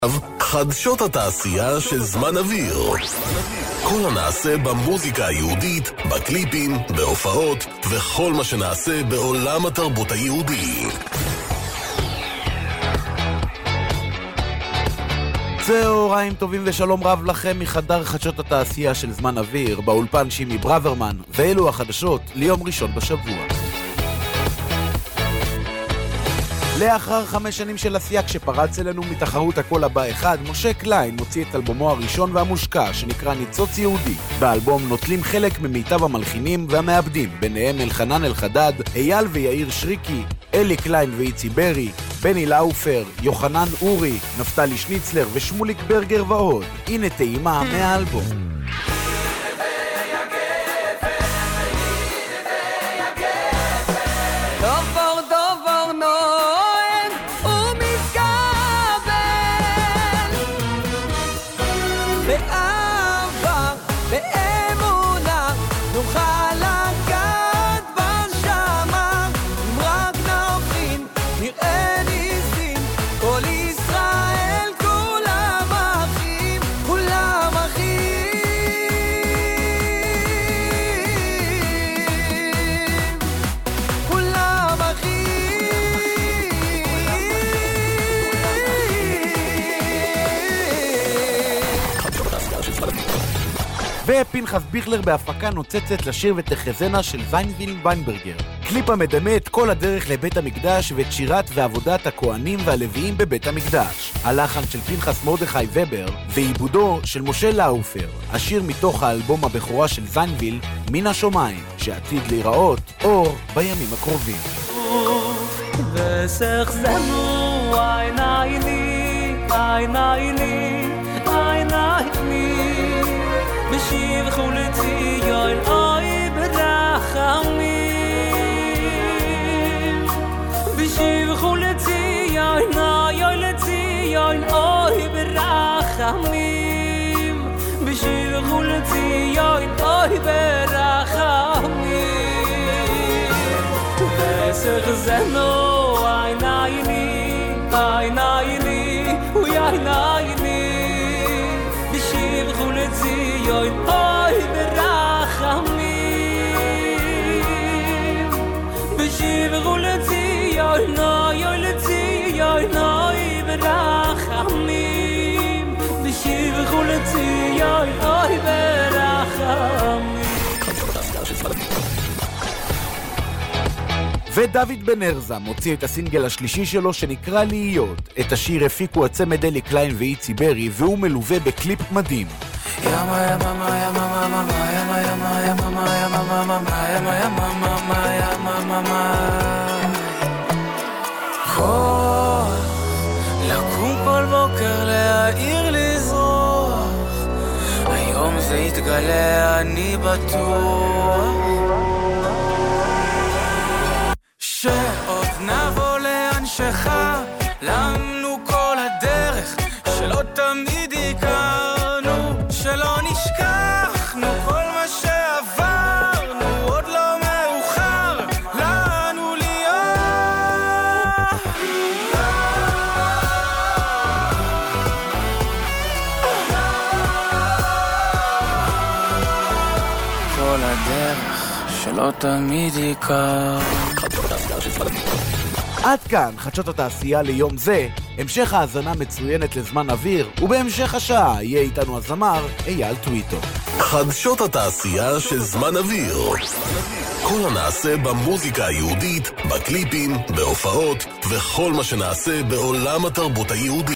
חדשות התעשייה של זמן אוויר. כל הנעשה במוזיקה היהודית, בקליפים, בהופעות וכל מה שנעשה בעולם התרבות היהודי. צהריים טובים ושלום רב לכם מחדר חדשות התעשייה של זמן אוויר, באולפן שימי ברוורמן, ואלו החדשות ליום ראשון בשבוע. לאחר 5 שנים של עשייה כשפרץ אלינו מתחרות הכל הבא אחד, משה קליין מוציא את אלבומו הראשון והמושקע שנקרא ניצוץ יהודי. באלבום נוטלים חלק ממיטב המלחינים והמעבדים, ביניהם אלחנן אלחדד, אייל ויאיר שריקי, אלי קליין ואיצי ברי, בני לאופר, יוחנן אורי, נפתלי שניצלר ושמוליק ברגר ועוד. הנה טעימה מהאלבום. ופנחס ביכלר בהפקה נוצצת לשיר ותחזנה של זיינביל ויינברגר. קליפ המדמה את כל הדרך לבית המקדש ואת שירת ועבודת הכהנים והלוויים בבית המקדש. הלחן של פנחס מרדכי ובר ועיבודו של משה לאופר. השיר מתוך האלבום הבכורה של זיינביל, מן השומיים, שעתיד להיראות אור בימים הקרובים. וסחזנו עינייני, עינייני, עינייני בשיב חולציון אוי ברחמים בשיב חולציון אוי לציון אוי ברחמים בשיב חולציון אוי ברחמים וסחזנו עינייני עינייני ועינייני בשיב חולציון אוי ברחמים בשיב חולציון אוי לציון אוי ברחמים בשיב חולציון אוי ברחמים. ודוד בן ארזה מוציא את הסינגל השלישי שלו שנקרא להיות. את השיר הפיקו הצמד אלי קליין ואיצי ברי, והוא מלווה בקליפ מדהים. לקום כל בוקר להעיר לזרוח, היום זה יתגלה אני בטוח שעוד נבוא לאנשך, למנו כל הדרך שלא תמיד הכרנו, שלא נשכחנו כל מה שעברנו, עוד לא מאוחר לנו להיות. כל הדרך שלא תמיד הכרנו. עד כאן חדשות התעשייה ליום זה. המשך האזנה מצוינת לזמן אוויר, ובהמשך השעה יהיה איתנו הזמר אייל טוויטו. חדשות התעשייה של זמן אוויר. כל הנעשה במוזיקה היהודית, בקליפים, בהופעות וכל מה שנעשה בעולם התרבות היהודי.